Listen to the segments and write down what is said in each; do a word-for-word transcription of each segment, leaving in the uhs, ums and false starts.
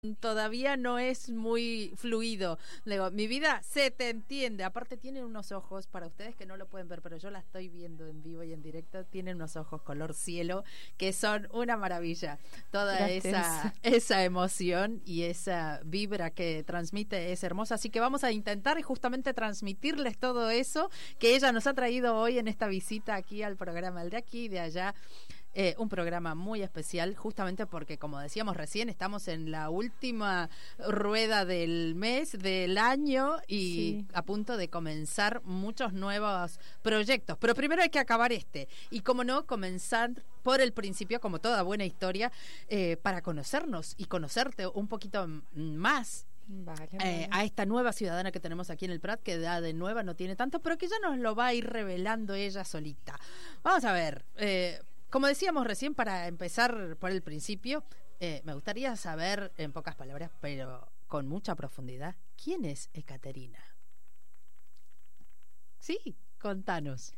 todavía no es muy fluido. Le digo, mi vida se te entiende. Aparte tiene unos ojos, para ustedes que no lo pueden ver, pero yo la estoy viendo en vivo y en directo, tiene unos ojos color cielo que son una maravilla. Toda esa, esa emoción y esa vibra que transmite es hermosa. Así que vamos a intentar justamente transmitirles todo eso que ella nos ha traído hoy en esta visita aquí al programa, el de aquí y de allá. Eh, un programa muy especial, justamente porque, como decíamos recién, estamos en la última rueda del mes, del año, y sí, a punto de comenzar muchos nuevos proyectos. Pero primero hay que acabar este. Y, como no, comenzar por el principio, como toda buena historia, eh, para conocernos y conocerte un poquito más. Vale, vale. Eh, a esta nueva ciudadana que tenemos aquí en el Prat, que da de nueva no tiene tanto, pero que ya nos lo va a ir revelando ella solita. Vamos a ver, eh, como decíamos recién, para empezar por el principio, eh, me gustaría saber, en pocas palabras, pero con mucha profundidad, ¿quién es Ekaterina? Sí, contanos.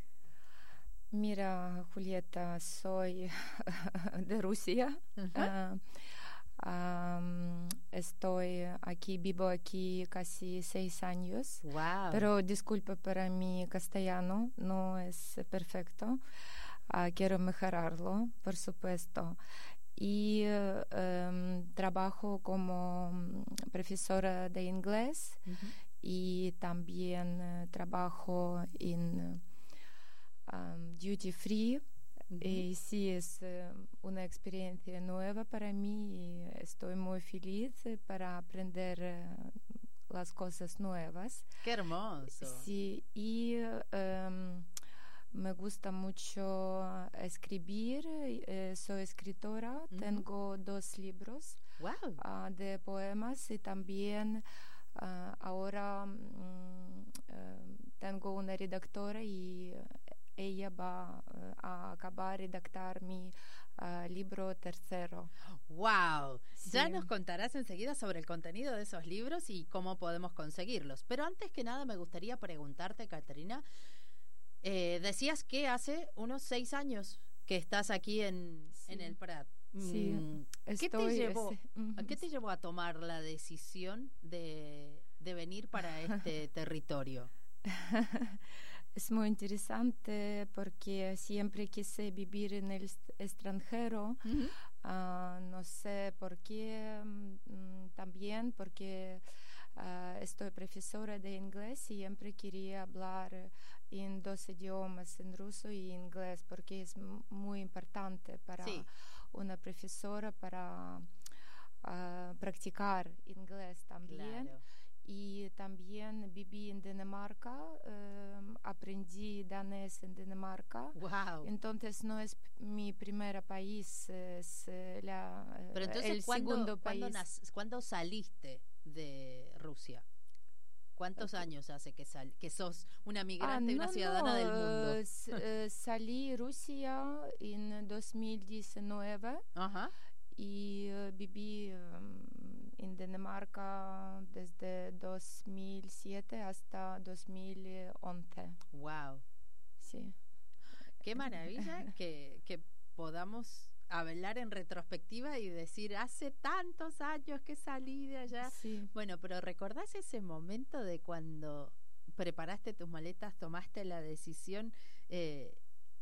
Mira, Julieta, soy de Rusia. Uh-huh. uh, um, estoy aquí, vivo aquí casi seis años. Wow. Pero disculpa, para mi castellano no es perfecto. Uh, quiero mejorarlo, por supuesto. Y uh, um, trabajo como profesora de inglés. Uh-huh. Y también uh, trabajo en um, duty free. Uh-huh. Y sí, es uh, una experiencia nueva para mí y estoy muy feliz para aprender uh, las cosas nuevas. ¡Qué hermoso! Sí, y um, me gusta mucho escribir, eh, soy escritora, uh-huh. Tengo dos libros wow. uh, de poemas y también uh, ahora um, uh, tengo una redactora y ella va uh, a acabar de redactar mi uh, libro tercero. ¡Wow! Sí. Ya nos contarás enseguida sobre el contenido de esos libros y cómo podemos conseguirlos. Pero antes que nada me gustaría preguntarte, Ekaterina, Eh, decías que hace unos seis años que estás aquí en, sí. en el Prat. Sí, mm, ¿qué, estoy, te llevó, ese, uh-huh. ¿Qué te llevó a tomar la decisión de, de venir para este territorio? Es muy interesante porque siempre quise vivir en el extranjero. Uh-huh. Uh, no sé por qué, um, también porque uh, estoy profesora de inglés y siempre quería hablar en dos idiomas, en ruso y inglés, porque es m- muy importante para sí. una profesora para uh, practicar inglés también. Claro. Y también viví en Dinamarca, um, aprendí danés en Dinamarca. Wow. Entonces no es mi primer país, es la, Pero entonces, el ¿cuándo, segundo ¿cuándo, país. nas- ¿cuándo saliste de Rusia? ¿Cuántos okay. años hace que, sal- que sos una migrante y ah, una no, ciudadana no, del mundo? S- uh, salí de Rusia en dos mil diecinueve. Ajá. Y uh, viví um, en Dinamarca desde dos mil siete hasta dos mil once. Wow. Sí. Qué maravilla que, que podamos hablar en retrospectiva y decir, hace tantos años que salí de allá. Sí. Bueno, pero ¿recordás ese momento de cuando preparaste tus maletas, tomaste la decisión? Eh,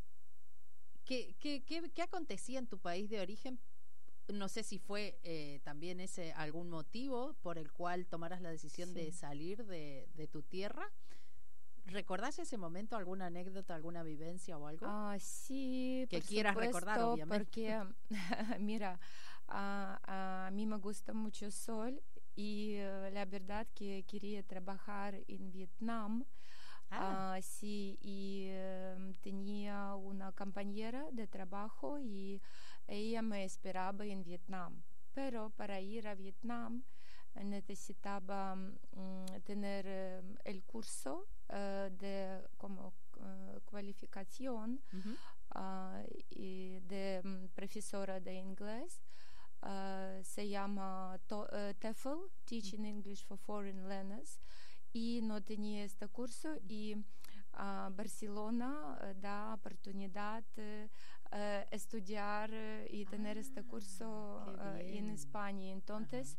¿qué, qué, qué, ¿Qué acontecía en tu país de origen? No sé si fue eh, también ese algún motivo por el cual tomaras la decisión sí. de salir de, de tu tierra. ¿Recordás ese momento, alguna anécdota, alguna vivencia o algo? Ah, sí, que por quieras supuesto, recordar, obviamente. Porque, mira, a, a mí me gusta mucho el sol y uh, la verdad que quería trabajar en Vietnam. Ah. Uh, sí, y uh, tenía una compañera de trabajo y ella me esperaba en Vietnam. Pero para ir a Vietnam necesitaba um, tener um, el curso uh, de como uh, cualificación uh-huh. uh, y de um, profesora de inglés. Uh, se llama to- uh, TEFL, Teaching English for Foreign Learners. Y no tenía este curso y uh, Barcelona uh, da oportunidad uh, uh, estudiar uh, y tener ah, este curso uh, en España. Entonces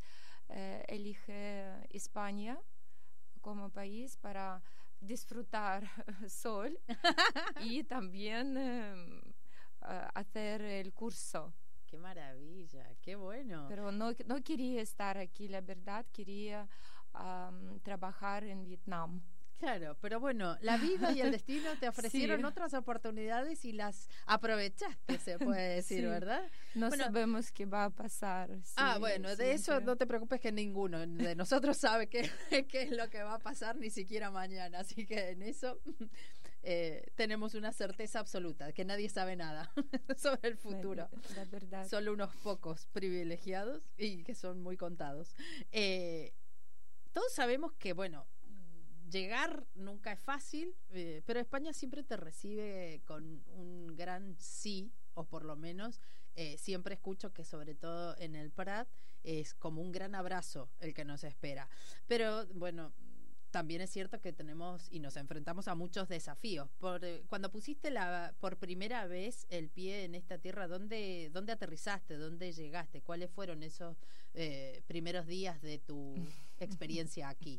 eh, elige España como país para disfrutar sol y también eh, hacer el curso. Qué maravilla, qué bueno. Pero no, no quería estar aquí, la verdad, quería um, trabajar en Vietnam. Claro, pero bueno, la vida y el destino te ofrecieron sí. otras oportunidades y las aprovechaste, se puede decir, sí. ¿verdad? No bueno, sabemos qué va a pasar. Sí, ah, bueno, de siempre. Eso no te preocupes, que ninguno de nosotros sabe qué, qué es lo que va a pasar, ni siquiera mañana, así que en eso eh, tenemos una certeza absoluta, que nadie sabe nada sobre el futuro. La, la verdad. Solo unos pocos privilegiados y que son muy contados. Eh, todos sabemos que, bueno, llegar nunca es fácil, eh, pero España siempre te recibe con un gran sí, o por lo menos eh, siempre escucho que sobre todo en el Prat es como un gran abrazo el que nos espera. Pero bueno, también es cierto que tenemos y nos enfrentamos a muchos desafíos. Por, eh, cuando pusiste la, por primera vez el pie en esta tierra, ¿dónde, dónde aterrizaste? ¿Dónde llegaste? ¿Cuáles fueron esos eh, primeros días de tu experiencia aquí?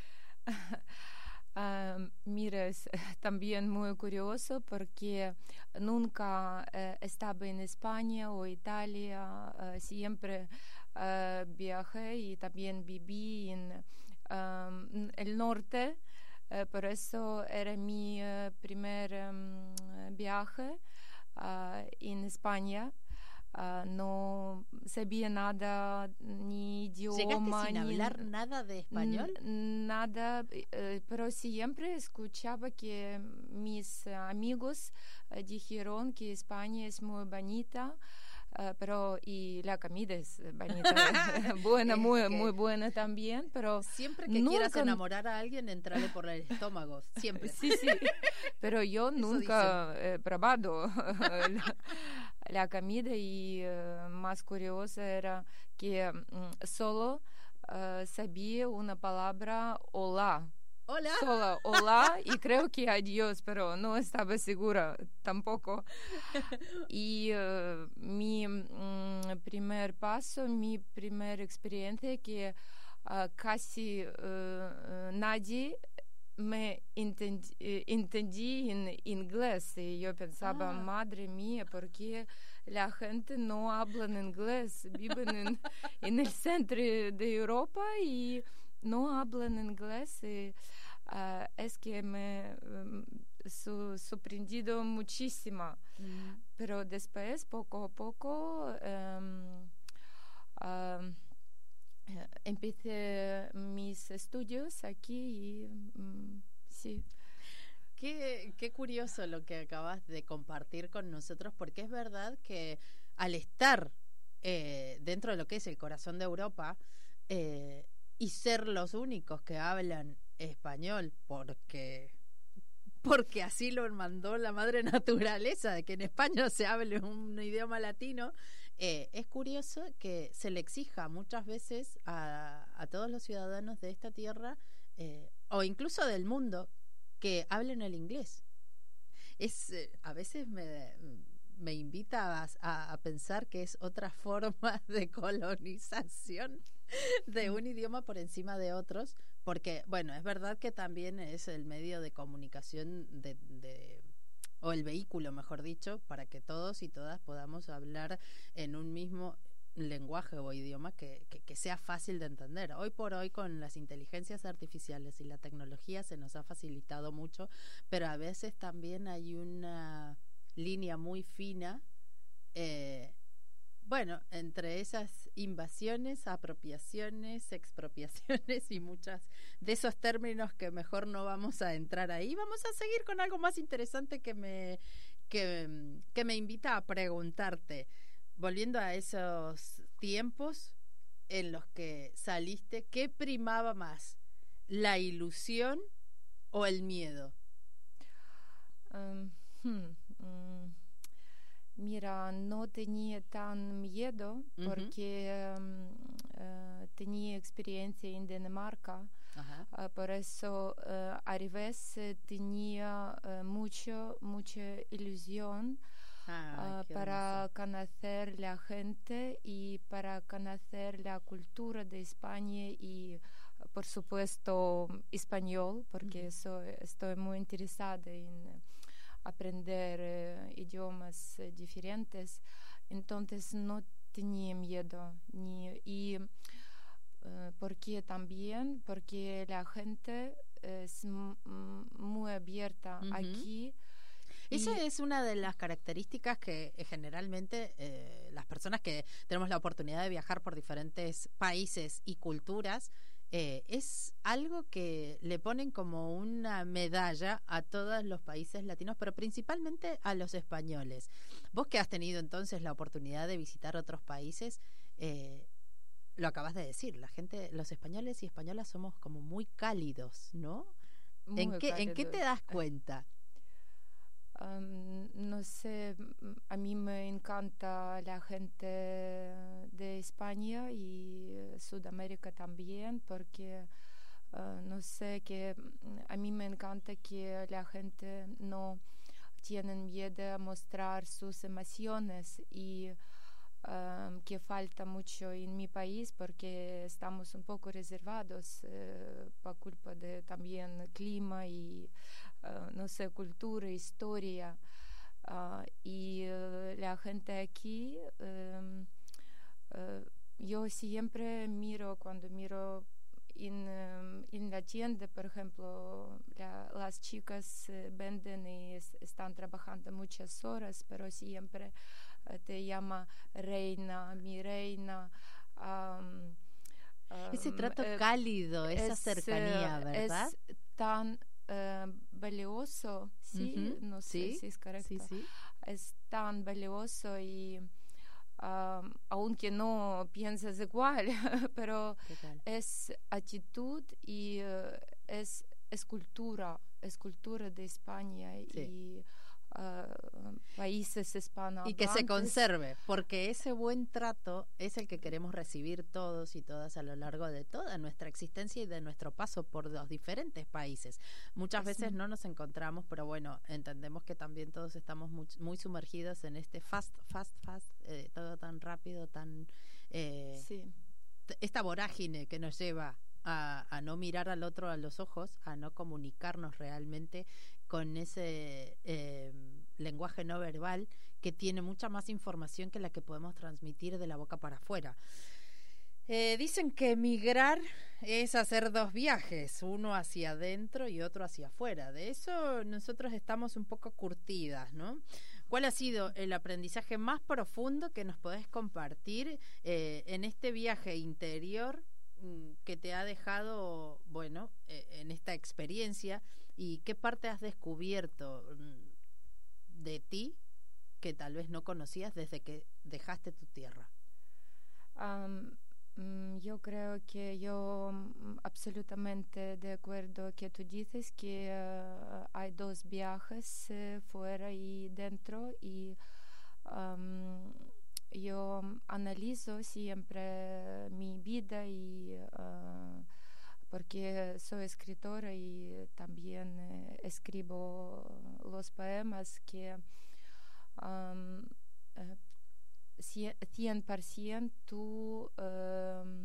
Uh, mira, es también muy curioso porque nunca uh, estaba en España o Italia, uh, siempre uh, viajé y también viví en um, el norte, uh, por eso era mi uh, primer um, viaje uh, en España. Uh, no sabía nada, ni idioma. ¿Llegaste sin ni hablar nada de español? N- nada, eh, pero siempre escuchaba que mis uh, amigos uh, dijeron que España es muy bonita, uh, pero y la comida es bonita, buena, muy, muy buena también, pero siempre que nunca... quieras enamorar a alguien, entrale por el estómago, siempre. Sí, sí, pero yo Eso nunca he probado la, la comida y uh, más curiosa era que um, solo uh, sabía una palabra hola. Hola. Solo hola y creo que adiós, pero no estaba segura tampoco. Y uh, mi um, primer paso, mi primera experiencia que uh, casi uh, nadie me entendí, entendí en inglés y yo pensaba, ah. madre mía, ¿por qué la gente no habla en inglés? Viven en, en el centro de Europa y no hablan inglés. Y, uh, es que me um, su, sorprendido muchísimo. Mm. Pero después, poco a poco, um, um, empecé mis estudios aquí y um, sí. Qué, qué curioso lo que acabas de compartir con nosotros, porque es verdad que al estar eh, dentro de lo que es el corazón de Europa eh, y ser los únicos que hablan español, porque porque así lo mandó la madre naturaleza, de que en España se hable un idioma latino, eh, es curioso que se le exija muchas veces a, a todos los ciudadanos de esta tierra eh, o incluso del mundo que hablen el inglés. Es eh, a veces me, me invita a, a pensar que es otra forma de colonización de un idioma por encima de otros, porque, bueno, es verdad que también es el medio de comunicación de, de o el vehículo, mejor dicho, para que todos y todas podamos hablar en un mismo lenguaje o idioma que, que, que sea fácil de entender. Hoy por hoy con las inteligencias artificiales y la tecnología se nos ha facilitado mucho, pero a veces también hay una línea muy fina eh, bueno, entre esas invasiones, apropiaciones, expropiaciones y muchas de esos términos que mejor no vamos a entrar ahí. Vamos a seguir con algo más interesante que me, que, que me invita a preguntarte. Volviendo a esos tiempos en los que saliste, ¿qué primaba más? ¿La ilusión o el miedo? Um, hmm, um, mira, no tenía tan miedo porque um, uh, tenía experiencia en Dinamarca. Uh, por eso uh, a revés tenía uh, mucho, mucha ilusión Ah, uh, qué para hermoso. conocer la gente y para conocer la cultura de España y, por supuesto, español, porque Ujú. soy, estoy muy interesada en aprender eh, idiomas eh, diferentes. Entonces no tenía miedo ni y eh, porque también porque la gente es m- m- muy abierta Ujú. aquí Esa y es una de las características que eh, generalmente eh, las personas que tenemos la oportunidad de viajar por diferentes países y culturas, eh, es algo que le ponen como una medalla a todos los países latinos, pero principalmente a los españoles. Vos que has tenido entonces la oportunidad de visitar otros países, eh, lo acabas de decir, la gente, los españoles y españolas somos como muy cálidos, ¿no? ¿En muy qué, en qué te cálidos. das cuenta? Um, no sé, m- a mí me encanta la gente de España y eh, Sudamérica también, porque uh, no sé, que mm, a mí me encanta que la gente no tiene miedo a mostrar sus emociones y um, que falta mucho en mi país porque estamos un poco reservados eh, por culpa de también clima y uh, no sé, cultura, historia. Uh, y uh, la gente aquí, um, uh, yo siempre miro, cuando miro en, um, en la tienda, por ejemplo, la, las chicas uh, venden y es, están trabajando muchas horas, pero siempre uh, te llama reina, mi reina. Um, Ese um, trato eh, cálido, esa es, cercanía, eh, ¿verdad? es tan eh, valioso, sí, Ujú. no sé Sí, si es sí, correcto, sí. es tan valioso y um, aunque no piensas igual, pero Total. es actitud y uh, es, es cultura, es cultura de España Sí. y uh, países Y que se hispanohablantes. conserve, porque ese buen trato es el que queremos recibir todos y todas a lo largo de toda nuestra existencia y de nuestro paso por los diferentes países. Muchas Es, veces no nos encontramos, pero bueno, entendemos que también todos estamos muy, muy sumergidos en este fast, fast, fast, eh, todo tan rápido, tan eh, sí. t- esta vorágine que nos lleva a, a no mirar al otro a los ojos, a no comunicarnos realmente con ese eh, lenguaje no verbal que tiene mucha más información que la que podemos transmitir de la boca para afuera. Eh, dicen que emigrar es hacer dos viajes, uno hacia adentro y otro hacia afuera. De eso nosotros estamos un poco curtidas, ¿no? ¿Cuál ha sido el aprendizaje más profundo que nos podés compartir eh, en este viaje interior mm, que te ha dejado, bueno, eh, en esta experiencia? ¿Y qué parte has descubierto mm, de ti que tal vez no conocías desde que dejaste tu tierra? Um, mm, yo creo que yo mm, absolutamente de acuerdo que tú dices que uh, hay dos viajes eh, fuera y dentro y um, yo analizo siempre mi vida y uh, porque soy escritora y también eh, escribo los poemas que um, eh, cien por ciento tú um,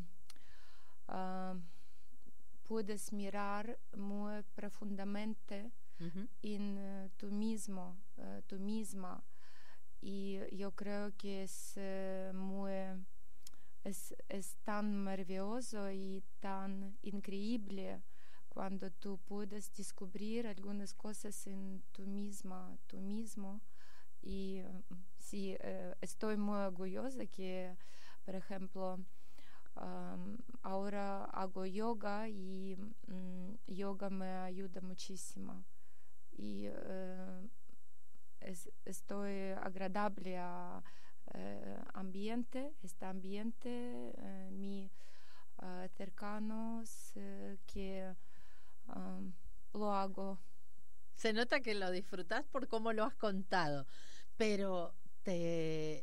um, puedes mirar muy profundamente Uh-huh. en uh, tú mismo, uh, tú misma. Y yo creo que es uh, muy, es, es tan maravilloso y tan increíble cuando tú puedes descubrir algunas cosas en tú misma, tú mismo. Y sí, eh, estoy muy orgullosa que, por ejemplo, um, ahora hago yoga y um, yoga me ayuda muchísimo. Y uh, es, estoy agradable a uh, ambiente, este ambiente, uh, mi uh, cercanos uh, que um, lo hago. Se nota que lo disfrutás por cómo lo has contado, pero te...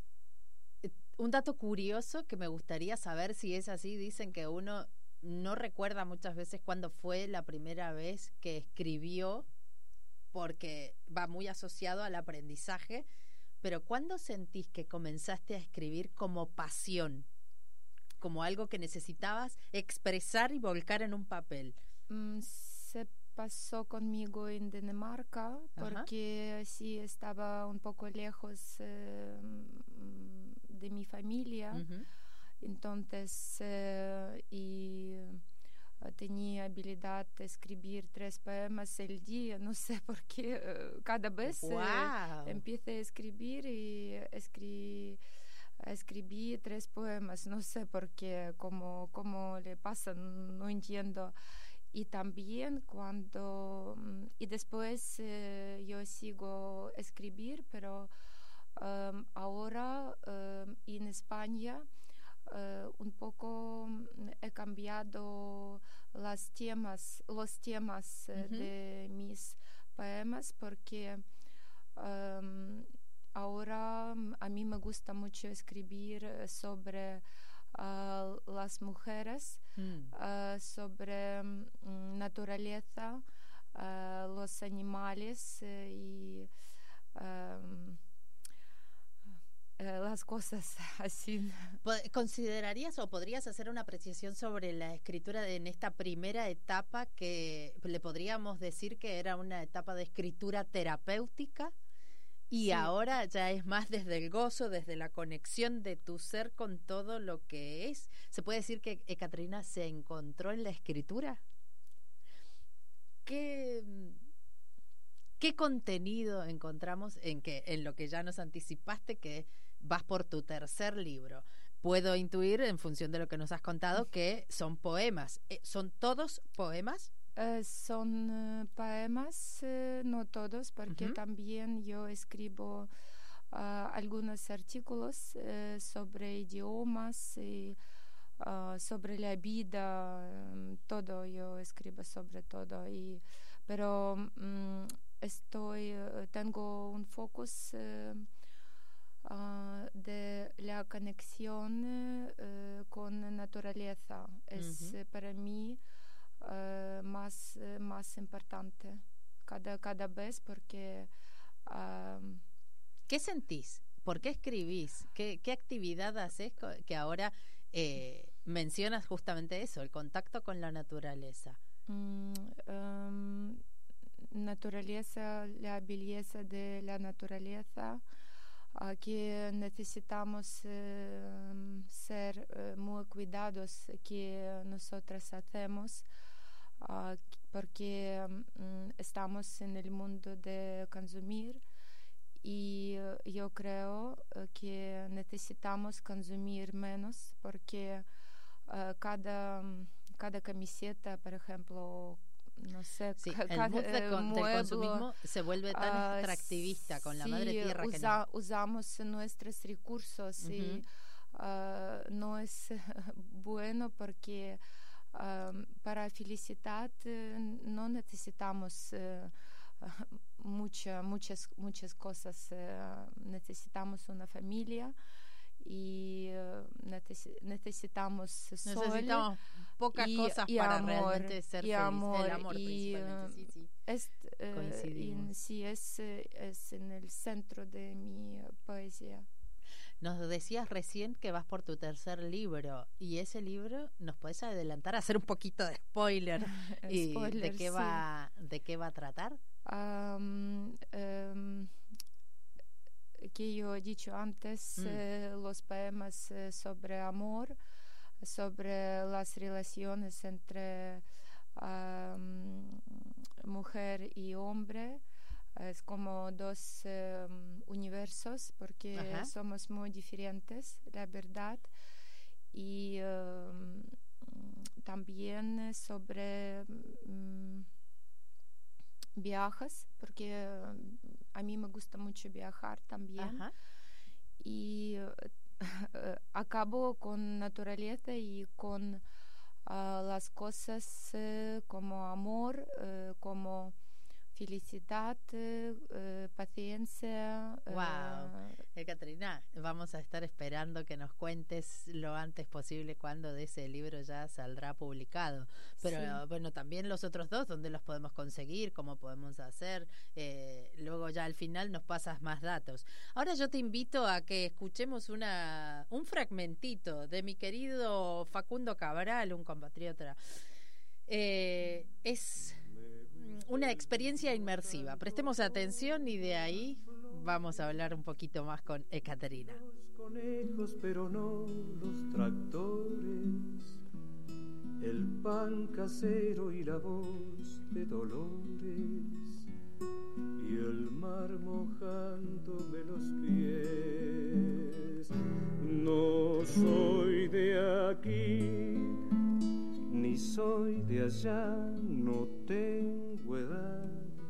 un dato curioso que me gustaría saber si es así, dicen que uno no recuerda muchas veces cuándo fue la primera vez que escribió, porque va muy asociado al aprendizaje, pero ¿cuándo sentís que comenzaste a escribir como pasión? Como algo que necesitabas expresar y volcar en un papel. Mm, se pasó conmigo en Dinamarca porque Ajá. sí estaba un poco lejos eh, de mi familia. Uh-huh. Entonces, eh, y uh, tenía habilidad de escribir tres poemas al día. No sé por qué. Uh, cada vez wow. eh, empecé a escribir y escribí. Escribí tres poemas, no sé por qué, cómo, cómo le pasa, no entiendo. Y también cuando, y después eh, yo sigo escribir, pero um, ahora um, en España uh, un poco he cambiado las temas, los temas uh, uh-huh. de mis poemas porque um, ahora a mí me gusta mucho escribir sobre uh, las mujeres, mm. uh, sobre um, naturaleza, uh, los animales uh, y um, uh, las cosas así. ¿Considerarías o podrías hacer una apreciación sobre la escritura de, en esta primera etapa que le podríamos decir que era una etapa de escritura terapéutica? Y sí. ahora ya es más desde el gozo, desde la conexión de tu ser con todo lo que es. ¿Se puede decir que Ekaterina se encontró en la escritura? ¿Qué, qué contenido encontramos en, que, en lo que ya nos anticipaste que vas por tu tercer libro? Puedo intuir, en función de lo que nos has contado, que son poemas. ¿Son todos poemas? Uh, son uh, poemas, uh, no todos, porque uh-huh. también yo escribo uh, algunos artículos uh, sobre idiomas y uh, sobre la vida, um, todo, yo escribo sobre todo. Y, pero um, estoy, uh, tengo un focus uh, uh, de la conexión uh, con la naturaleza. Es uh-huh. uh, para mí Uh, más, uh, más importante cada, cada vez porque... Uh, ¿Qué sentís? ¿Por qué escribís? ¿Qué, qué actividad haces que ahora eh, mencionas justamente eso, el contacto con la naturaleza? Um, um, naturaleza, la belleza de la naturaleza, uh, que necesitamos uh, ser uh, muy cuidados que nosotras hacemos. Uh, porque um, estamos en el mundo de consumir y uh, yo creo uh, que necesitamos consumir menos porque uh, cada, um, cada camiseta, por ejemplo, no sé, sí, ca- el cada mood de con, mueblo, del consumismo se vuelve tan uh, extractivista con sí, la madre tierra usa, que no. usamos nuestros recursos uh-huh. y uh, no es bueno porque Um, para felicidad uh, no necesitamos uh, uh, mucha, muchas, muchas cosas. Uh, necesitamos una familia y uh, neces- necesitamos sol. Necesitamos pocas y, cosas y para amor, realmente ser y felices. Amor, El amor y, principalmente, sí, sí. Es, uh, Coincidimos. En, sí, es, es en el centro de mi poesía. Nos decías recién que vas por tu tercer libro y ese libro nos puedes adelantar, hacer un poquito de spoiler y spoiler, de qué sí. va de qué va a tratar. Um, um, que yo he dicho antes, mm. eh, los poemas eh, sobre amor, sobre las relaciones entre um, mujer y hombre. Es como dos um, universos porque Ajá. somos muy diferentes, la verdad. Y um, también sobre um, viajes, porque uh, a mí me gusta mucho viajar también. Ajá. Y uh, acabo con naturaleza y con uh, las cosas uh, como amor, uh, como felicidad, eh, paciencia. Wow. Eh, Ekaterina, vamos a estar esperando que nos cuentes lo antes posible cuando de ese libro ya saldrá publicado. Pero sí. Bueno, también los otros dos, ¿dónde los podemos conseguir? ¿Cómo podemos hacer? Eh, luego ya al final nos pasas más datos. Ahora yo te invito a que escuchemos una un fragmentito de mi querido Facundo Cabral, un compatriota. Eh, es una experiencia inmersiva. Prestemos atención y de ahí vamos a hablar un poquito más con Ekaterina. Los conejos, pero no los tractores, el pan casero y la voz de Dolores, y el mar mojándome los pies. No soy de aquí, ni soy de allá, no tengo edad,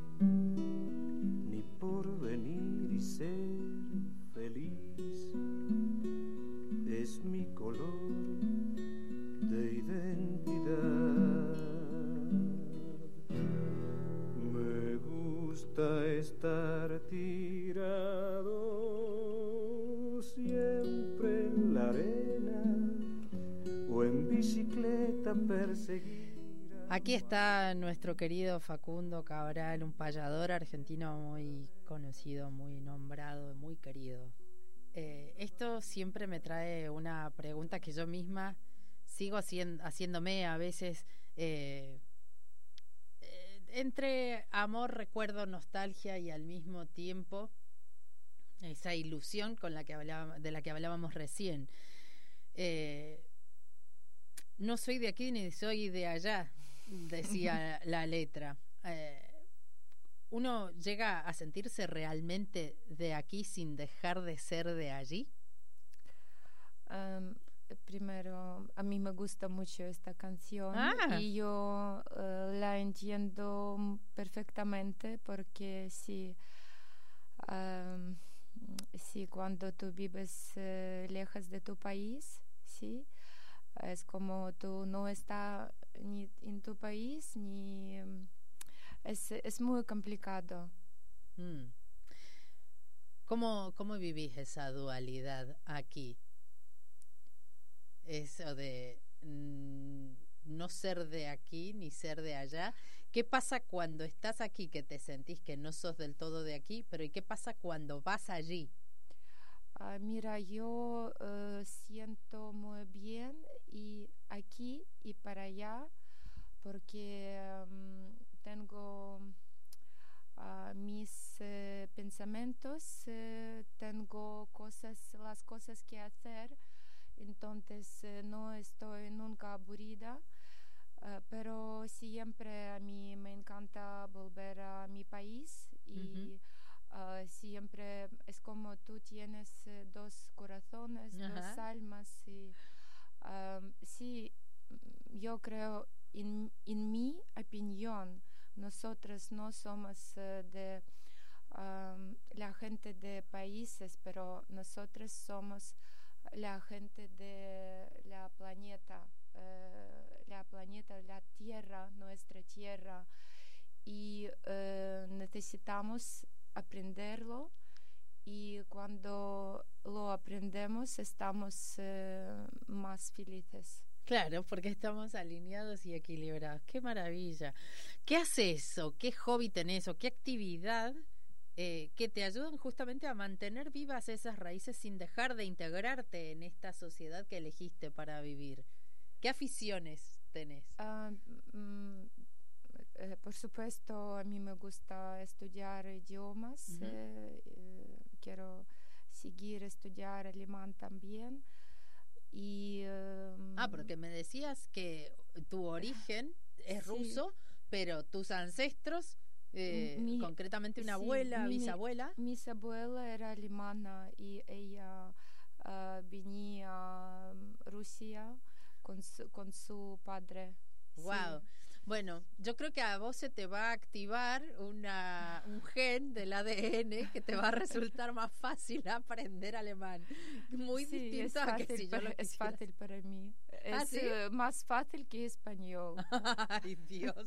ni por venir y ser feliz. Es mi color de identidad. Me gusta estar tirado siempre en la arena o en bicicleta perseguir. Aquí está nuestro querido Facundo Cabral, un payador argentino muy conocido, muy nombrado, muy querido. Eh, esto siempre me trae una pregunta que yo misma sigo haciendo, haciéndome a veces, eh, eh, entre amor, recuerdo, nostalgia y al mismo tiempo esa ilusión con la que hablaba, de la que hablábamos recién. Eh, no soy de aquí ni soy de allá, decía la letra. Eh, ¿Uno llega a sentirse realmente de aquí sin dejar de ser de allí? Um, primero, a mí me gusta mucho esta canción ah. y yo uh, la entiendo perfectamente porque sí, um, sí, cuando tú vives uh, lejos de tu país, sí, es como tú no estás ni en tu país ni es, es muy complicado. Mm. ¿Cómo, cómo vivís esa dualidad aquí? Eso de mm, no ser de aquí ni ser de allá. ¿Qué pasa cuando estás aquí que te sentís que no sos del todo de aquí? Pero ¿y qué pasa cuando vas allí? Uh, mira, yo uh, siento muy bien y aquí y para allá porque um, tengo uh, mis uh, pensamientos, uh, tengo cosas, las cosas que hacer, entonces uh, no estoy nunca aburrida, uh, pero siempre a mí me encanta volver a mi país y uh-huh. Uh, siempre es como tú tienes uh, dos corazones, uh-huh. dos almas y um, sí, yo creo en, en mi opinión nosotros no somos uh, de um, la gente de países, pero nosotros somos la gente de la planeta, uh, la planeta, la tierra, nuestra tierra y uh, necesitamos aprenderlo y cuando lo aprendemos estamos uh, más felices. Claro, porque estamos alineados y equilibrados. ¡Qué maravilla! ¿Qué haces o qué hobby tenés o qué actividad eh, que te ayudan justamente a mantener vivas esas raíces sin dejar de integrarte en esta sociedad que elegiste para vivir? ¿Qué aficiones tenés? Uh, mm, Eh, por supuesto, a mí me gusta estudiar idiomas. Uh-huh. eh, eh, quiero seguir estudiar alemán también. Y, um, ah, porque me decías que tu origen es sí. ruso, pero tus ancestros, eh, mi, concretamente una sí, abuela, mi, bisabuela. Mi abuela era alemana y ella uh, venía a Rusia con su, con su padre. Wow. Sí. Bueno, yo creo que a vos se te va a activar una, un gen del A D N que te va a resultar más fácil aprender alemán. Muy sí, distinto a que si yo lo Es fácil para mí. ¿Ah, es sí? uh, más fácil que español. Ay, Dios.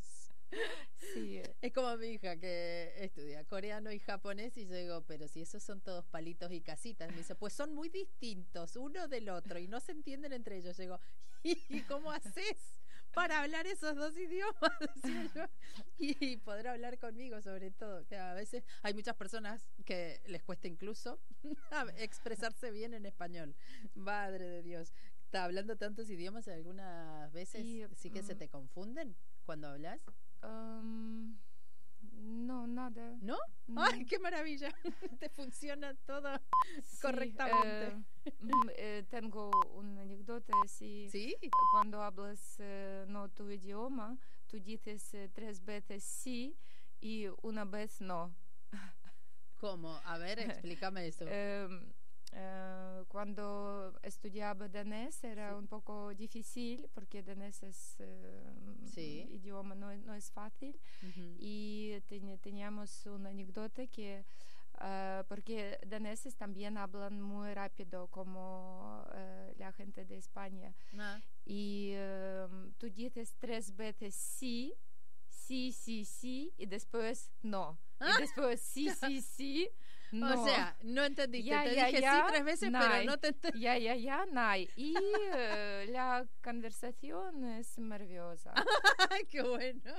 Sí. Es como mi hija que estudia coreano y japonés y yo digo, pero si esos son todos palitos y casitas. Me dice, pues son muy distintos uno del otro y no se entienden entre ellos. Yo digo, ¿y cómo haces para hablar esos dos idiomas? Decía yo, y, y poder hablar conmigo sobre todo. Que a veces hay muchas personas que les cuesta incluso expresarse bien en español. Madre de Dios. Está hablando tantos idiomas, algunas veces Y, sí que se te confunden cuando hablas. Um, no, nada. ¿No? No. ¡Ay, qué maravilla! Te funciona todo Sí, correctamente. eh, mm, eh, tengo una anécdota. Sí, ¿Sí? cuando hablas eh, no tu idioma, tú dices eh, tres veces sí y una vez no. ¿Cómo? A ver, explícame eso. Eh, eh, cuando estudiaba danés era Sí. un poco difícil porque danés es eh, Sí. idioma no, no es fácil. Ujú. Y ten- teníamos una anécdota que uh, porque daneses también hablan muy rápido como uh, la gente de España Ah. y um, tú dices tres veces sí, sí, sí, sí y después no Ah. y después sí, sí, sí, no. O sea, no entendiste. Ya, Te ya, dije ya, sí tres veces, pero nay. no te entendí. ya, ya, ya, nay. Y uh, la conversación es maravillosa. ¡Ay, qué bueno!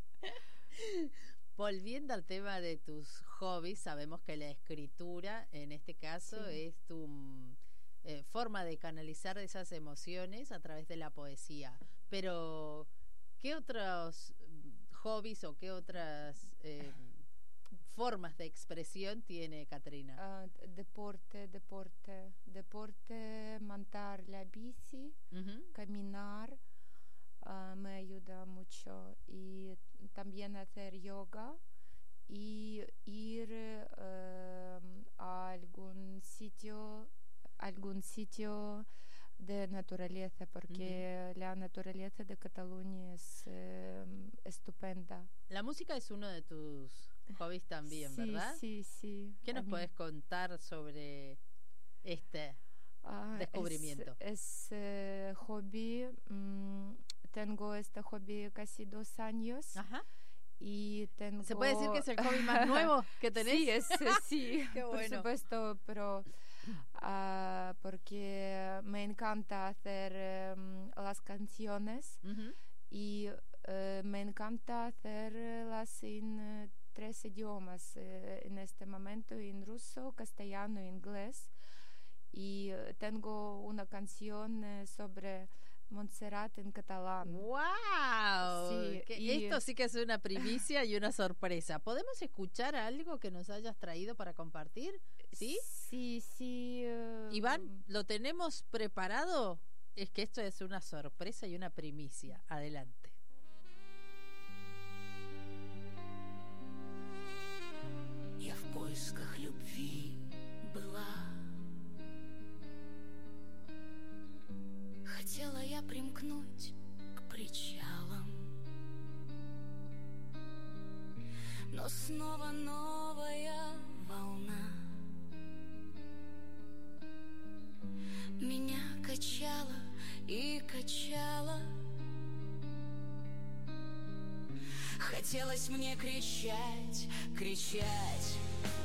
Volviendo al tema de tus hobbies, sabemos que la escritura, en este caso, Sí. es tu mm, eh, forma de canalizar esas emociones a través de la poesía. Pero, ¿qué otros mm, hobbies o qué otras eh, formas de expresión tiene Catrina? Ah, d- deporte, deporte, deporte, montar la bici, Ujú. caminar, ah, me ayuda mucho y también hacer yoga y ir eh, a algún sitio, algún sitio de naturaleza porque la naturaleza de Cataluña es eh, estupenda. La música es uno de tus hobbies también, sí, ¿verdad? Sí, sí. ¿Qué a nos mí- puedes contar sobre este Ah, descubrimiento? Es, es eh, hobby. mm, tengo este hobby casi dos años Ajá. y tengo. ¿Se puede decir que es el hobby más nuevo que tenés? Sí, es, eh, sí, Qué por bueno. supuesto, pero ah, porque me encanta hacer em, las canciones Ujú. y eh, me encanta hacerlas en eh, tres idiomas eh, en este momento, en ruso, castellano e inglés. Y eh, tengo una canción eh, sobre Montserrat en catalán. ¡Wow! Sí, Que y- esto sí que es una primicia y una sorpresa. ¿Podemos escuchar algo que nos hayas traído para compartir? ¿Sí? Sí, sí. eh, Iván, ¿lo tenemos preparado? Es que esto es una sorpresa y una primicia. Adelante. Я в поисках любви была. Хотела я примкнуть к причалам, но снова новая волна меня качала и качала. Хотелось мне кричать, кричать.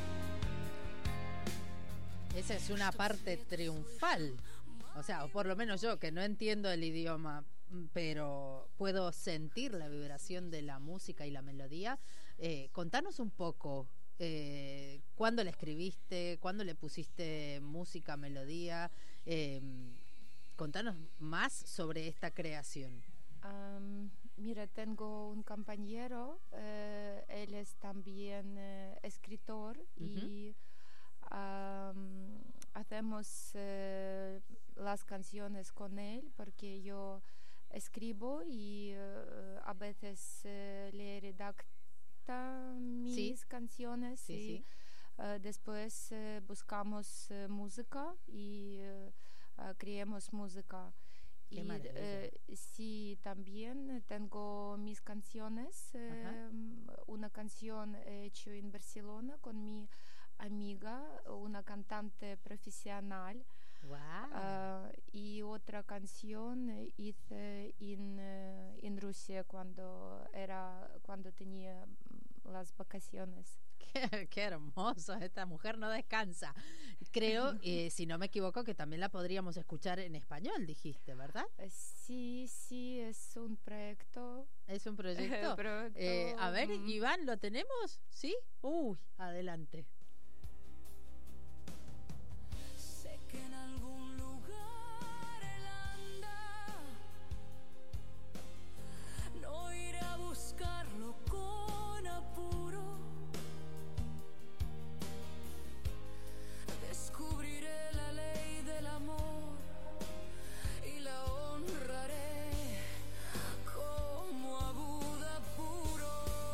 Esa es una parte triunfal. O sea, o por lo menos yo, que no entiendo el idioma, mm, pero puedo sentir la vibración de la música y la melodía. Eh, contanos un poco, eh, ¿cuándo la escribiste? ¿Cuándo le pusiste música, melodía? Eh, contanos más sobre esta creación. Am, mira, tengo un compañero, eh, él es también eh, escritor y am, hacemos eh, las canciones con él porque yo escribo y eh, a veces eh, le redacta mis Sí. canciones Sí, y sí. eh, después eh, buscamos eh, música y eh, ah, creamos música. Qué Y maravilla. eh, sí, también tengo mis canciones. eh, una canción he hecho en Barcelona con mi amiga, una cantante profesional. Wow. ah, y otra canción hice en, eh, en Rusia cuando era cuando tenía las vacaciones. Qué, qué hermoso, esta mujer no descansa. Creo, eh, si no me equivoco, que también la podríamos escuchar en español, dijiste, ¿verdad? Sí, sí, es un proyecto. Es un proyecto. proyecto Eh, a ver, mm. Iván, ¿lo tenemos? ¿Sí? Uy, adelante. Sé que en algún lugar él anda, no iré a buscarlo con apuro, descubriré la ley del amor y la honraré como a Buda puro.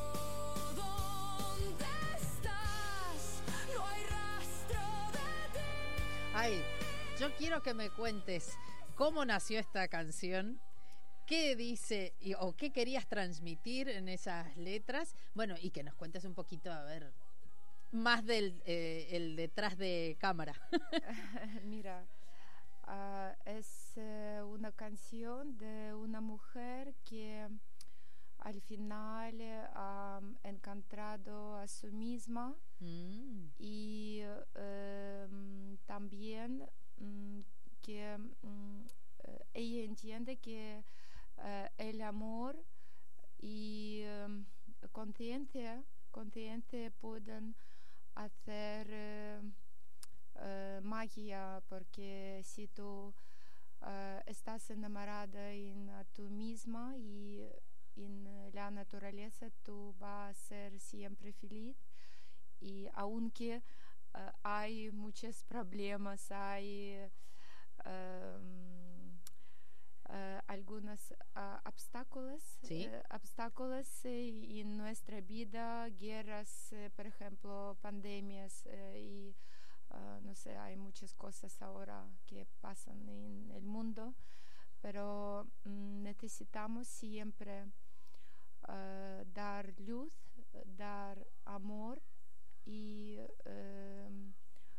¿Dónde estás? No hay rastro de ti. Ay, yo quiero que me cuentes cómo nació esta canción, qué dice y, o qué querías transmitir en esas letras. Bueno, y que nos cuentes un poquito, a ver, más del eh, el detrás de cámara. Mira, uh, es uh, una canción de una mujer que al final ha uh, encontrado a sí misma Mm. y uh, también um, que um, ella entiende que uh, el amor y um, conciencia, conciencia pueden hacer uh, uh, magia, porque si tú uh, estás enamorada en uh, tú misma y en uh, la naturaleza, tú vas a ser siempre feliz. Y aunque uh, hay muchos problemas, hay um, uh, algunos uh, obstáculos, Sí. uh, obstáculos eh, en nuestra vida, guerras, eh, por ejemplo, pandemias, eh, y uh, no sé, hay muchas cosas ahora que pasan en el mundo, pero mm, necesitamos siempre uh, dar luz, dar amor y uh,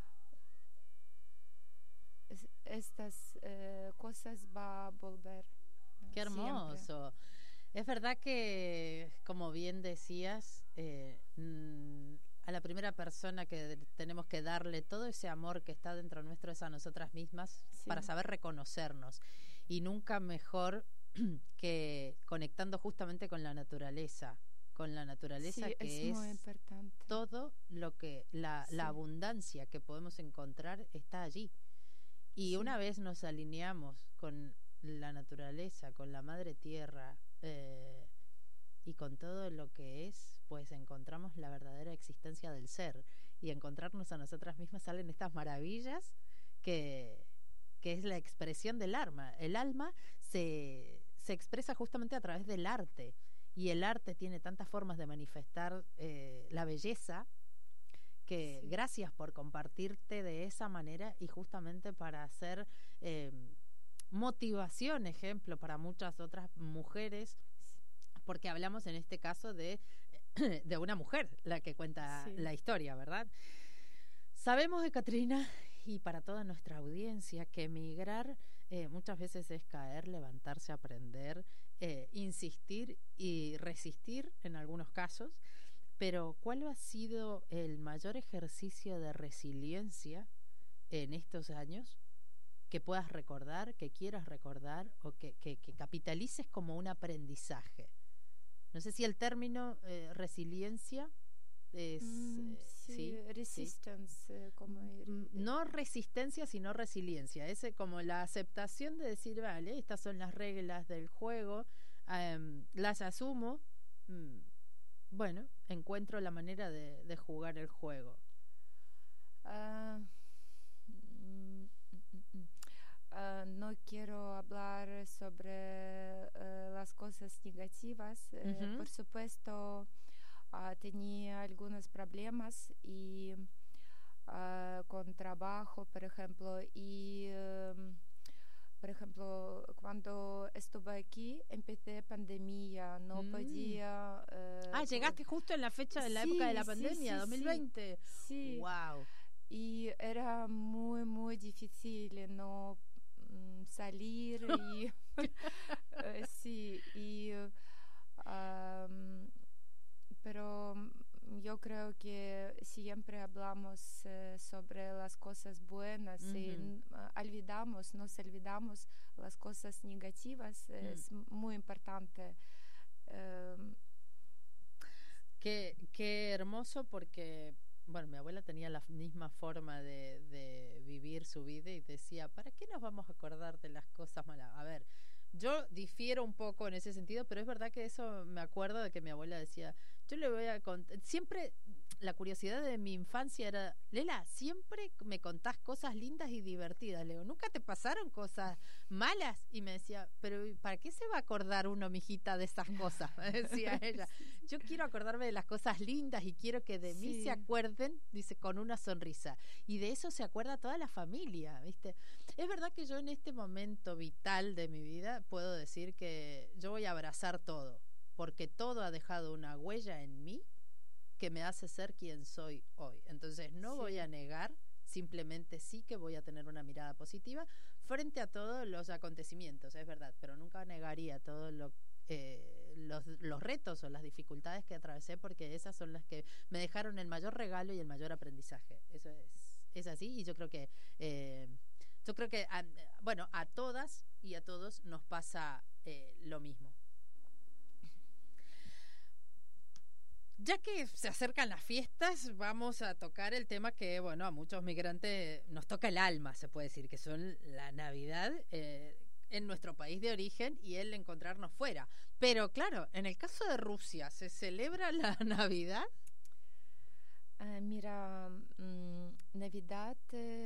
es, estas uh, cosas va a volver. uh, Qué hermoso. siempre. Es verdad que, como bien decías, eh, mm, a la primera persona que tenemos que darle todo ese amor que está dentro nuestro es a nosotras mismas, Sí. para saber reconocernos. Y nunca mejor que conectando justamente con la naturaleza, con la naturaleza Sí, que es muy es importante. todo lo que, la, Sí. la abundancia que podemos encontrar está allí. Y Sí. una vez nos alineamos con la naturaleza, con la madre tierra, eh, y con todo lo que es, pues encontramos la verdadera existencia del ser. Y encontrarnos a nosotras mismas salen estas maravillas que, que es la expresión del alma. El alma se, se expresa justamente a través del arte. Y el arte tiene tantas formas de manifestar eh, la belleza, que Sí. gracias por compartirte de esa manera y justamente para hacer eh, motivación, ejemplo para muchas otras mujeres, porque hablamos en este caso de, de una mujer la que cuenta Sí. la historia, ¿verdad? Sabemos, Ekaterina, y para toda nuestra audiencia, que emigrar eh, muchas veces es caer, levantarse, aprender, eh, insistir y resistir en algunos casos. Pero ¿cuál ha sido el mayor ejercicio de resiliencia en estos años que puedas recordar, que quieras recordar o que, que, que capitalices como un aprendizaje? No sé si el término eh, resiliencia es... Mm, eh, sí, sí, resistance, sí. eh, como ir- No resistencia, sino resiliencia. Es como la aceptación de decir, vale, estas son las reglas del juego, um, las asumo, mm, bueno, encuentro la manera de, de jugar el juego. Ah, mm, mm, mm, mm. Ah, no quiero hablar sobre eh, las cosas negativas. Eh, Ujú. Por supuesto, ah, tenía algunos problemas y ah, con trabajo, por ejemplo, y em, por ejemplo, cuando estuve aquí, empecé pandemia, no Mm. podía... eh, Ah, llegaste justo en la fecha de la Sí, época de la sí, pandemia, sí, dos mil veinte. Sí, Wow. y era muy, muy difícil no mm, salir y... eh, sí, y yo creo que siempre hablamos uh, sobre las cosas buenas uh-huh. y uh, olvidamos, nos olvidamos las cosas negativas. Uh-huh. Es muy importante. Uh, qué, qué hermoso, porque bueno, mi abuela tenía la misma forma de, de vivir su vida y decía, ¿para qué nos vamos a acordar de las cosas malas? A ver, yo difiero un poco en ese sentido, pero es verdad que eso me acuerdo de que mi abuela decía, yo le voy a contar, siempre la curiosidad de mi infancia era, Lela, siempre me contás cosas lindas y divertidas. Le digo, ¿nunca te pasaron cosas malas? Y me decía, pero ¿para qué se va a acordar uno, mijita, de esas cosas? Me decía ella. Yo quiero acordarme de las cosas lindas y quiero que de sí. mí se acuerden, dice, con una sonrisa. Y de eso se acuerda toda la familia, ¿viste? Es verdad que yo en este momento vital de mi vida puedo decir que yo voy a abrazar todo, porque todo ha dejado una huella en mí que me hace ser quien soy hoy. Entonces no sí. voy a negar, simplemente sí que voy a tener una mirada positiva frente a todos los acontecimientos, es verdad, pero nunca negaría todos lo, eh, los, los retos o las dificultades que atravesé, porque esas son las que me dejaron el mayor regalo y el mayor aprendizaje. Eso es, es así, y yo creo que eh, yo creo que a, bueno, a todas y a todos nos pasa eh, lo mismo. Ya que se acercan las fiestas, vamos a tocar el tema que, bueno, a muchos migrantes nos toca el alma, se puede decir, que son la Navidad eh, en nuestro país de origen y el encontrarnos fuera. Pero claro, en el caso de Rusia, ¿se celebra la Navidad? Uh, mira, um, Navidad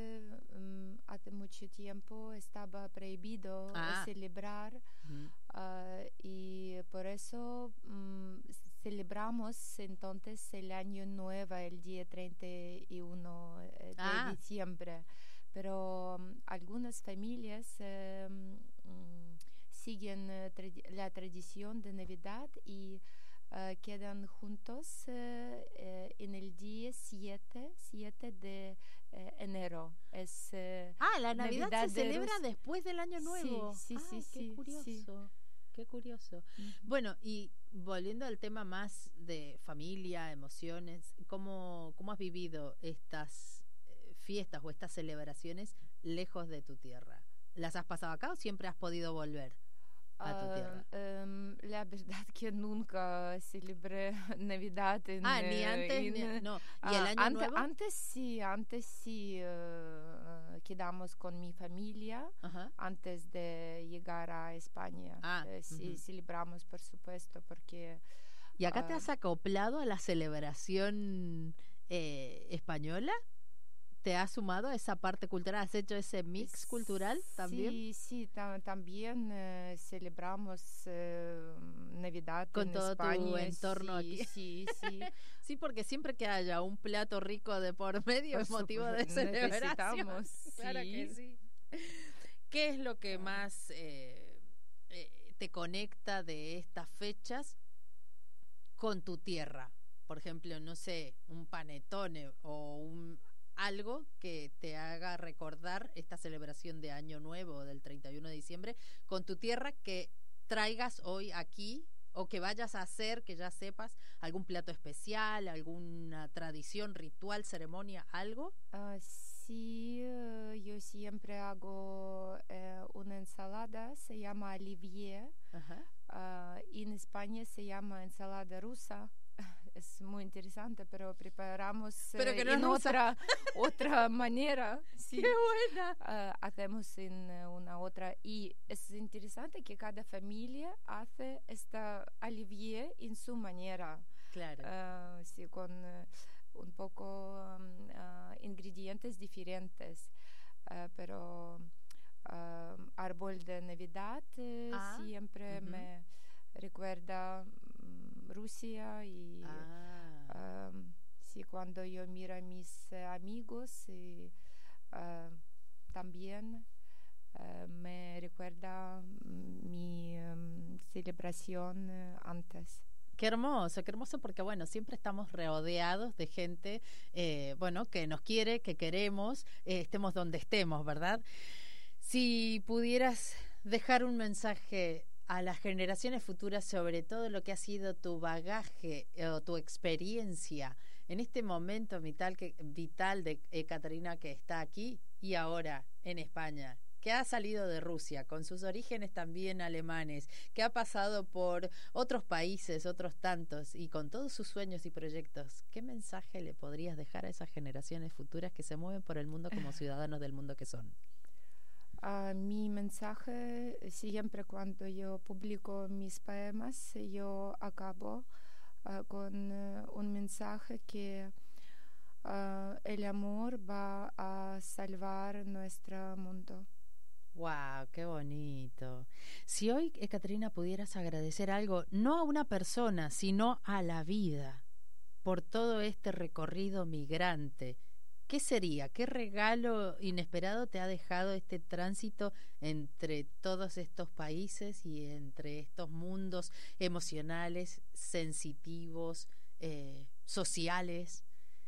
um, hace mucho tiempo estaba prohibido ah. celebrar uh-huh. uh, y por eso um, celebramos entonces el Año Nuevo el día treinta y uno de ah. diciembre, pero um, algunas familias um, um, siguen uh, tra- la tradición de Navidad y Uh, quedan juntos uh, uh, en el día siete de uh, enero. Es, uh, ah, la Navidad, Navidad se celebra de después del Año Nuevo. Sí, sí, Ay, sí. Qué sí, curioso, sí. qué curioso. Uh-huh. Bueno, y volviendo al tema más de familia, emociones, ¿cómo, cómo has vivido estas eh, fiestas o estas celebraciones lejos de tu tierra? ¿Las has pasado acá o siempre has podido volver a tu tierra? Uh, um, la verdad que nunca celebré Navidad en, ah, ni antes en, ni, no. ¿Y el uh, Año ante, Nuevo? Antes sí, antes sí uh, quedamos con mi familia uh-huh. antes de llegar a España. Ah, uh, sí, uh-huh. celebramos, por supuesto, porque... ¿Y acá uh, te has acoplado a la celebración eh, española? ¿Te has sumado a esa parte cultural? ¿Has hecho ese mix cultural también? Sí, sí, ta- también eh, celebramos eh, Navidad con en todo España. tu entorno sí, aquí. Sí, sí. Sí, porque siempre que haya un plato rico de por medio por es motivo de celebración. Claro sí. que sí. ¿Qué es lo que más eh, eh, te conecta de estas fechas con tu tierra? Por ejemplo, no sé, un panetone o un... algo que te haga recordar esta celebración de Año Nuevo del treinta y uno de diciembre con tu tierra, que traigas hoy aquí o que vayas a hacer, que ya sepas, algún plato especial, alguna tradición, ritual, ceremonia, algo. Uh, sí, uh, yo siempre hago uh, una ensalada, se llama olivier. Uh-huh. Uh, en España se llama ensalada rusa. Es muy interesante, pero preparamos pero que no en es otra otra manera. Sí. ¡Qué buena! Uh, hacemos en uh, una otra. Y es interesante que cada familia hace esta olivier en su manera. Claro. Uh, sí, con uh, un poco um, uh, ingredientes diferentes. Uh, pero uh, árbol de Navidad uh, ah. siempre uh-huh. me recuerda Rusia y ah. um, sí, cuando yo miro a mis uh, amigos y, uh, también uh, me recuerda mi um, celebración uh, antes. Qué hermoso, qué hermoso, porque bueno, siempre estamos rodeados de gente, eh, bueno, que nos quiere, que queremos, eh, estemos donde estemos, ¿verdad? Si pudieras dejar un mensaje a las generaciones futuras sobre todo lo que ha sido tu bagaje eh, o tu experiencia en este momento vital, que, vital de Ekaterina, que está aquí y ahora en España, que ha salido de Rusia, con sus orígenes también alemanes, que ha pasado por otros países, otros tantos, y con todos sus sueños y proyectos? ¿Qué mensaje le podrías dejar a esas generaciones futuras que se mueven por el mundo como ciudadanos del mundo que son? Uh, mi mensaje, siempre cuando yo publico mis poemas, yo acabo uh, con uh, un mensaje que uh, el amor va a salvar nuestro mundo. ¡Wow! ¡Qué bonito! Si hoy, Ekaterina, pudieras agradecer algo, no a una persona, sino a la vida, por todo este recorrido migrante, ¿qué sería? ¿Qué regalo inesperado te ha dejado este tránsito entre todos estos países y entre estos mundos emocionales, sensitivos, eh, sociales?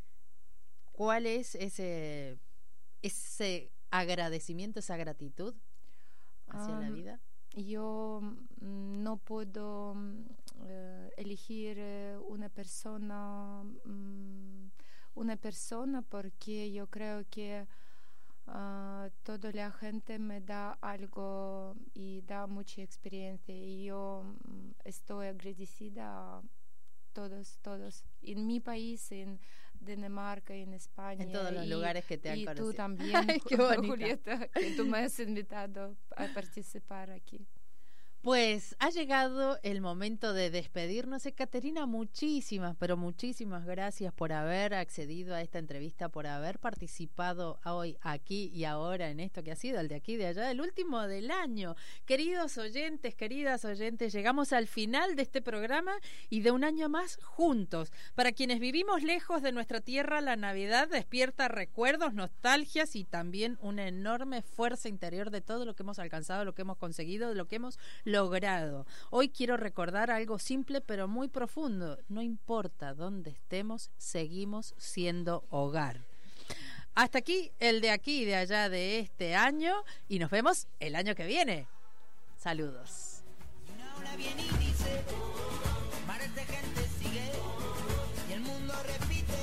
¿Cuál es ese, ese agradecimiento, esa gratitud hacia um, la vida? Yo no puedo uh, elegir una persona... Um, una persona porque yo creo que uh, toda la gente me da algo y da mucha experiencia y yo um, estoy agradecida a todos, todos, en mi país, en Dinamarca, en España. En todos los y, lugares que te han y conocido. Y tú también, Ay, qué bonita. Julieta, que tú me has invitado a participar aquí. Pues ha llegado el momento de despedirnos. Ekaterina, muchísimas, pero muchísimas gracias por haber accedido a esta entrevista, por haber participado hoy, aquí y ahora en esto que ha sido el de aquí y de allá, el último del año. Queridos oyentes, queridas oyentes, llegamos al final de este programa y de un año más juntos. Para quienes vivimos lejos de nuestra tierra, la Navidad despierta recuerdos, nostalgias y también una enorme fuerza interior de todo lo que hemos alcanzado, lo que hemos conseguido, de lo que hemos logrado. Hoy quiero recordar algo simple pero muy profundo. No importa dónde estemos, seguimos siendo hogar. Hasta aquí el de aquí y de allá de este año y nos vemos el año que viene. Saludos. Una ola viene y dice, mares de gente sigue y el mundo repite.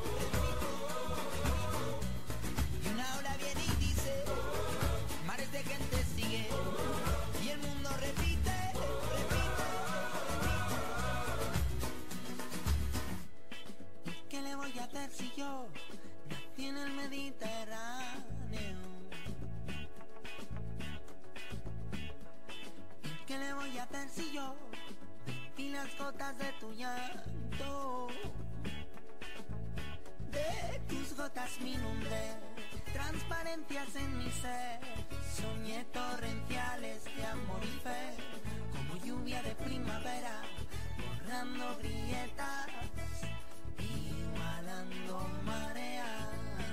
Y una ola viene y dice, mares de gente sigue y el mundo repite. ¿Qué le voy a hacer si yo nací en el Mediterráneo? ¿Qué le voy a hacer si yo vi las gotas de tu llanto? De tus gotas me inundé, transparencias en mi ser, soñé torrenciales de amor y fe, como lluvia de primavera, borrando grietas, igualando mareas.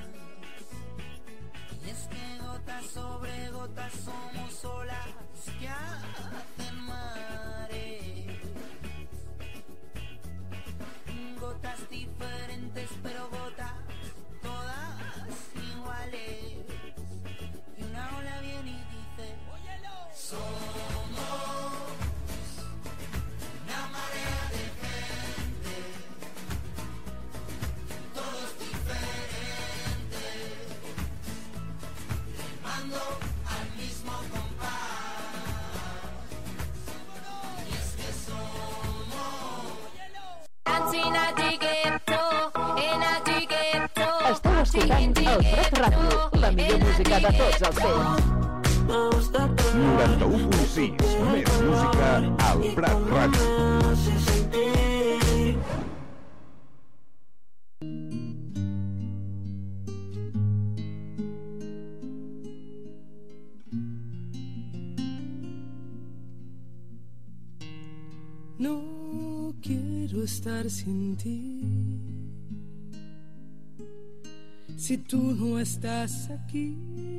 Y es que gotas sobre gotas somos olas que hacen mares. Gotas diferentes pero gotas todas iguales. Y una ola viene y dice, óyelo, somos una marea de gente, todos diferentes, remando al mismo compás. Y es que somos, Esteu escoltant el Prat Ràdio, la millor música de tots els temps. noranta-u punt sis, més música al Prat Ràdio. No quiero estar sin ti. Si tú no estás aquí,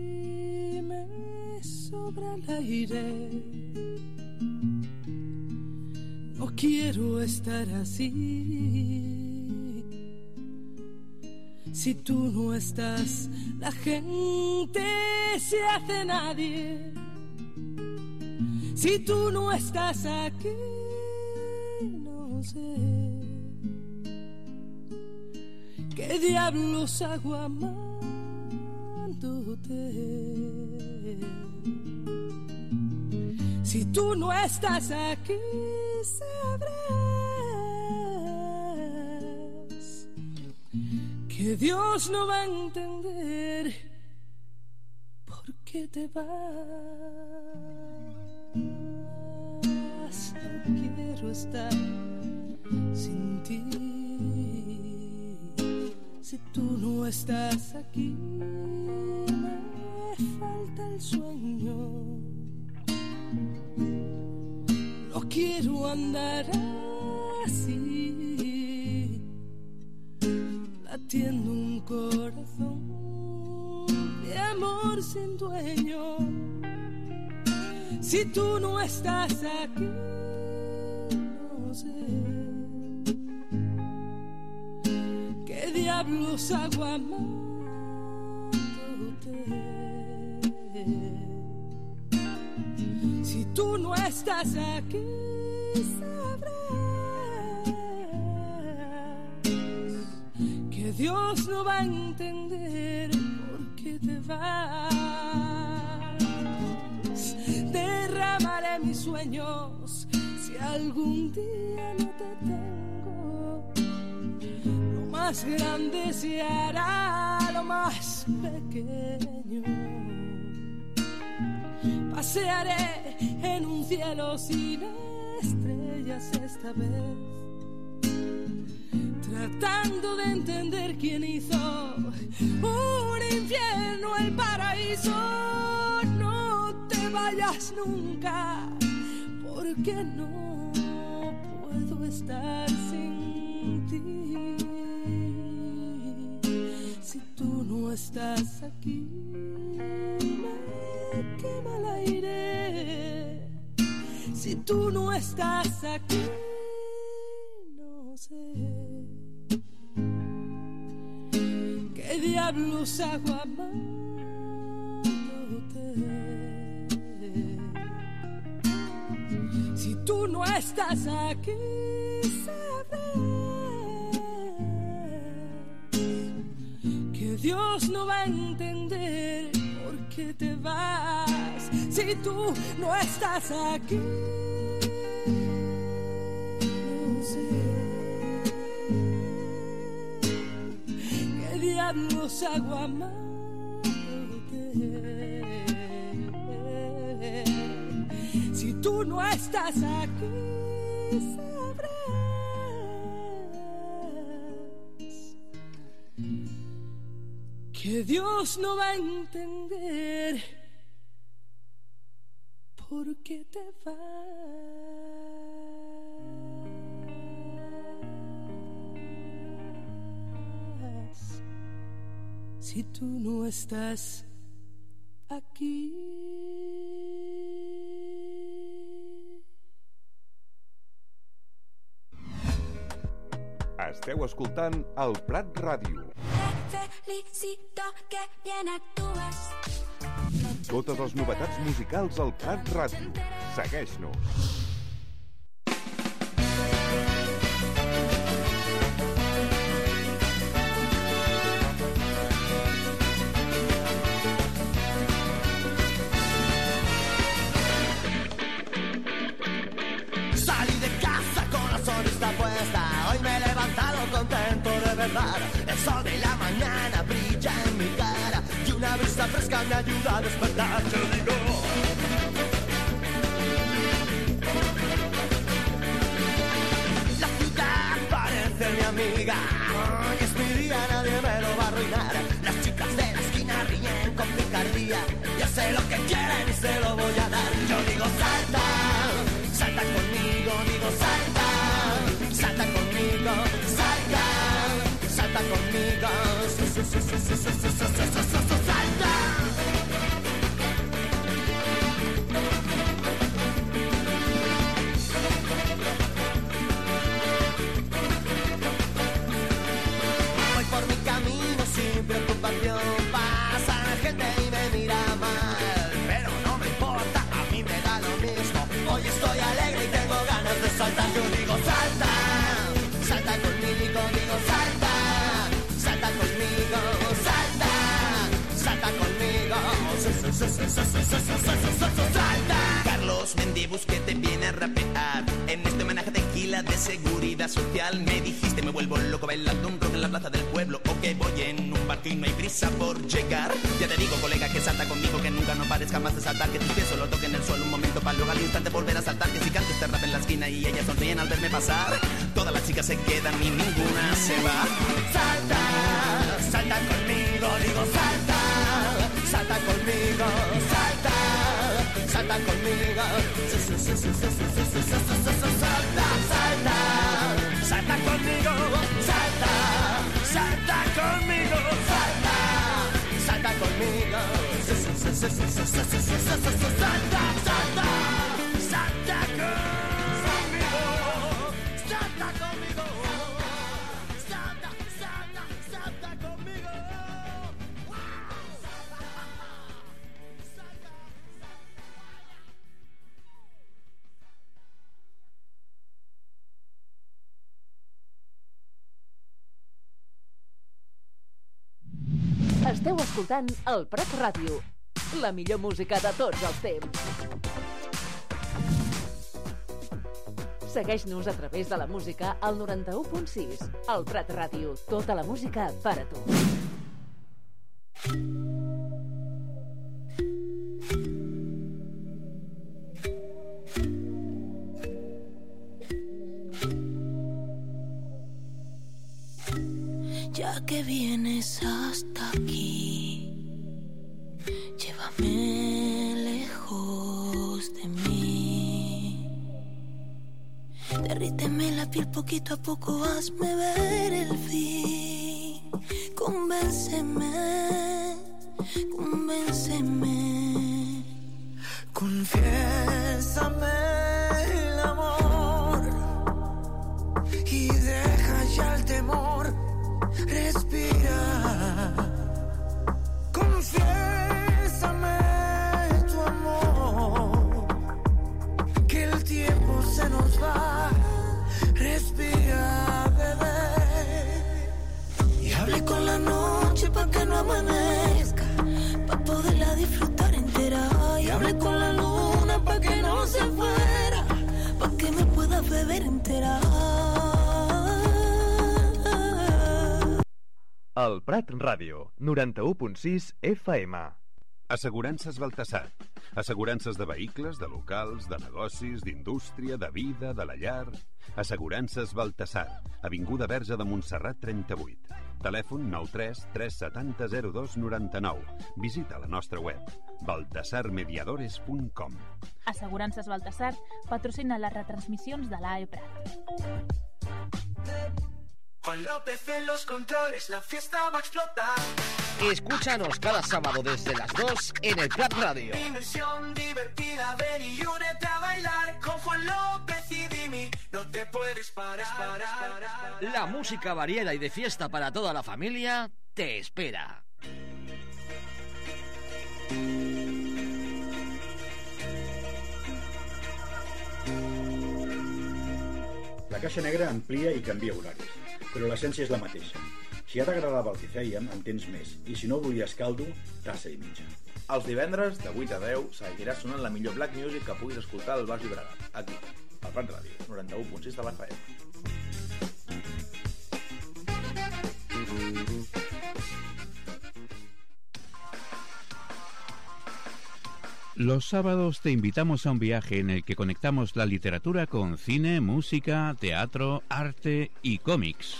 me sobra el aire. No quiero estar así. Si tú no estás, la gente se hace nadie. Si tú no estás aquí, no sé qué diablos hago amándote. Si tú no estás aquí, sabrás que Dios no va a entender por qué te vas. No quiero estar sin ti. Si tú no estás aquí, me falta el sueño. No quiero andar así, latiendo un corazón de amor sin dueño. Si tú no estás aquí, no sé qué diablos hago amándote. Si tú no estás aquí, sabrás que Dios no va a entender por qué te vas. Derramaré mis sueños si algún día no te tengo. Lo más grande se hará lo más pequeño. Pasearé en un cielo sin estrellas esta vez, tratando de entender quién hizo un infierno el paraíso. No te vayas nunca, porque no puedo estar sin ti. Si tú no estás aquí, me quema el aire. Si tú no estás aquí, no sé qué diablos hago amándote. Si tú no estás aquí, sabrás que Dios no va a entender por qué te vas. Si tú no estás aquí, no sé qué diablos hago amándote. Si tú no estás aquí, sabrás que Dios no va a entender por qué te vas. Si tú no estás aquí. Esteu escoltant el Prat Ràdio. Te felicito, que bien actúas. Totes les novetats musicals al Prat Ràdio. Segueix-nos. Salí de casa con la sonrisa puesta. Hoy me he levantado contento de verdad. El sol de la mañana brilla en mi cara y una brisa fresca me ayuda a despertar. Yo digo, la ciudad parece mi amiga. Hoy es mi día, nadie me lo va a arruinar. Las chicas de la esquina ríen con picardía. Yo sé lo que quieren y se lo voy a dar. Yo digo, salta, salta conmigo, digo, salta, salta conmigo, salta, salta conmigo, salta. Voy por mi camino sin preocupación. Pasa la gente y me mira mal, pero no me importa, a mí me da lo mismo. a rapear. En este homenaje tequila de seguridad social me dijiste me vuelvo loco bailando un rock en la plaza del pueblo, o que voy en un barco y no hay prisa por llegar. Ya te digo, colega, que salta conmigo, que nunca no pares jamás de saltar, que tus pies solo toquen el suelo un momento para luego al instante volver a saltar, que si canto este rap en la esquina y ellas sonríen al verme pasar, todas las chicas se quedan y ninguna se va. Salta, salta conmigo, digo salta, salta conmigo, salta, salta conmigo, salta, salta, salta conmigo, salta, salta conmigo, salta, salta conmigo, salta, salta, salta conmigo, salta conmigo, salta, salta, salta conmigo. Esteu escoltant el Prat Ràdio, la millor música de tots els temps. Segueix-nos a través de la música al noranta-u punt sis. El Prat Ràdio, tota la música per a tu. Ya que vienes hasta aquí, llévame lejos de mí. Derríteme la piel poquito a poco, hazme ver el fin. Convénceme, convénceme. Confiésame el amor y deja ya el temor. Respira, confiésame tu amor, que el tiempo se nos va. Respira, bebé, y hable con la noche pa' que no amanezca, pa' poderla disfrutar entera. Y hable con la luna pa' que no se fuera, pa' que me pueda beber entera. El Prat Ràdio, noranta-u punt sis F M. Assegurances Baltasar. Assegurances de vehicles, de locals, de negocis, d'indústria, de vida, de la llar. Assegurances Baltasar. Avinguda Verge de Montserrat trenta-vuit. Telèfon nou tres tres set zero zero dos nou nou. Visita la nostra web baltasar mediadores punt com. Assegurances Baltasar patrocina les retransmissions de l'A E Prat. Juan López en los controles, la fiesta va a explotar. Escúchanos cada sábado desde las dos en el Prat Radio. Dimensión divertida, ven y únete a bailar con Juan López y Dimi. No te puedes parar, parar, parar. La música variada y de fiesta para toda la familia te espera. La Caixa Negra amplia i canvia horaris, però l'essència és la mateixa. Si ja t'agradava el que fèiem, en tens més, i si no volies caldo, tassa i mitja. Els divendres, de vuit a deu, seguirà sonant la millor black music que puguis escoltar al Baix Llobregat, aquí, al Prat Ràdio, noranta-u punt sis de l'F M. Los sábados te invitamos a un viaje en el que conectamos la literatura con cine, música, teatro, arte y cómics.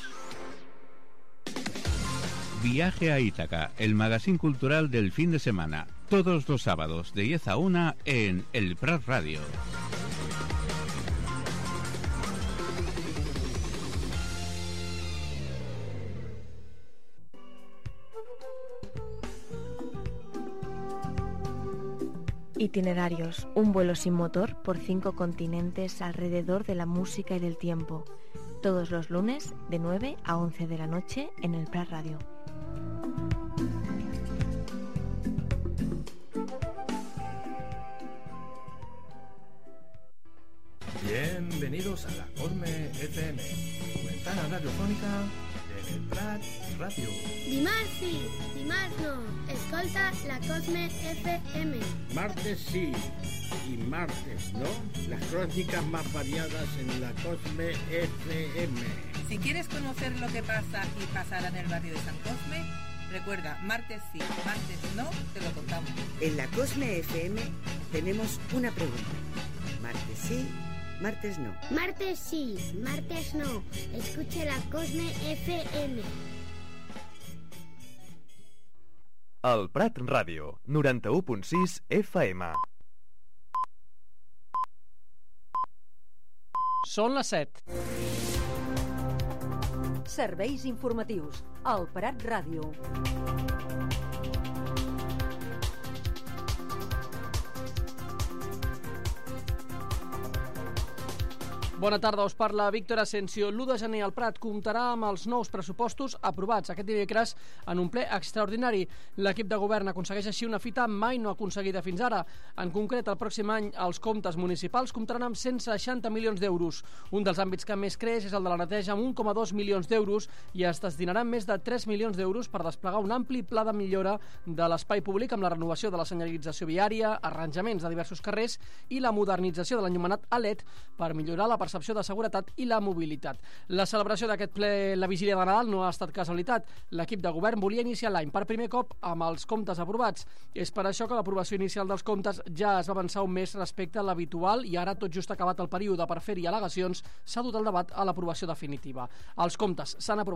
Viaje a Ítaca, el magazín cultural del fin de semana, todos los sábados de diez a una en el Prat Radio. Itinerarios, un vuelo sin motor por cinco continentes alrededor de la música y del tiempo. Todos los lunes de nueve a once de la noche en el Prat Radio. Bienvenidos a la Cosme F M, ventana radiofónica en el Prat Ràdio. Dimarts sí, dimarts no. Escolta la Cosme F M. Martes sí y martes no. Las crónicas más variadas en la Cosme F M. Si quieres conocer lo que pasa y pasará en el barrio de San Cosme, recuerda, martes sí, martes no, te lo contamos. En la Cosme F M tenemos una pregunta. Martes sí, martes no. Martes sí, martes no. Escuche la Cosme F M. El Prat Ràdio, noranta-u punt sis F M. Són les set. Serveis informatius. El Prat Ràdio. Bona tarda, us parla Víctor Asensio. l'u de gener el Prat comptarà amb els nous pressupostos aprovats aquest dimecres en un ple extraordinari. L'equip de govern aconsegueix així una fita mai no aconseguida fins ara. En concret, el pròxim any els comptes municipals comptaran amb cent seixanta milions d'euros. Un dels àmbits que més creix és el de la neteja, amb un coma dos milions d'euros, i es destinaran més de tres milions d'euros per desplegar un ampli pla de millora de l'espai públic amb la renovació de la senyalització viària, arranjaments de diversos carrers i la modernització de l'enllumenat A L E D per millorar la percepció de seguretat i la mobilitat. La celebració d'aquest ple, la vigília de Nadal, no ha estat casualitat. L'equip de govern volia iniciar l'any per primer cop amb els comptes aprovats. És per això que l'aprovació inicial dels comptes ja es va avançar un mes respecte a l'habitual i ara, tot just acabat el període per fer-hi al·legacions, s'ha dut el debat a l'aprovació definitiva. Els comptes s'han aprovat